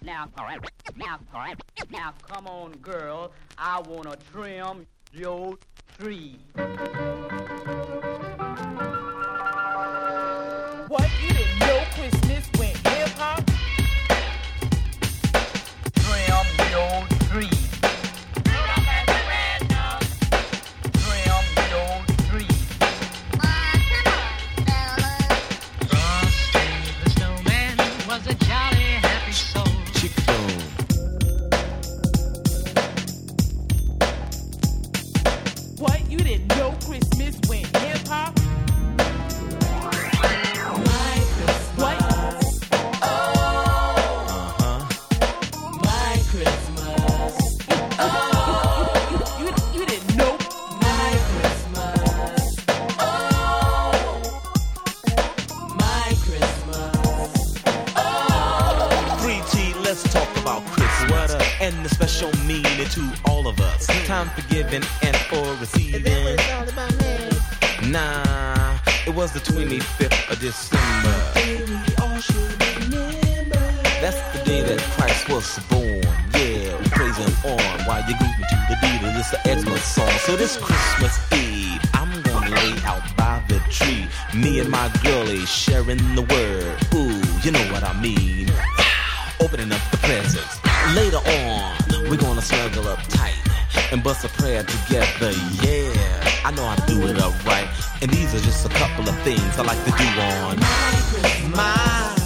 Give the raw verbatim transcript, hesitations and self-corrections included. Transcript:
Now, all right, now, all right, now, come on, girl. I wanna trim your tree. What, you didn't know Christmas went hip-hop? Trim your tree. Trim your tree. Frosty the Snowman was a jolly happy soul. What, you didn't know Christmas went hip-hop? My Christmas. What? Oh. Uh-huh. My Christmas. Oh. You, you, you, you didn't know my Christmas. Oh. My Christmas. Oh. three T, let's talk about Christmas. What up? And the special meaning to all of us. Time for giving and for receiving. Nah, it was the twenty-fifth of December. That's the day that Christ was born. Yeah, we praise him on while you're grooving to the beat of this Xmas song. So this Christmas Eve, I'm gonna lay out by the tree. Me and my girlie sharing the word. Ooh, you know what I mean. Opening up the presents. Later on, we're gonna snuggle up tight and bust a prayer together, yeah. I know how to do it upright, and these are just a couple of things I like to do on my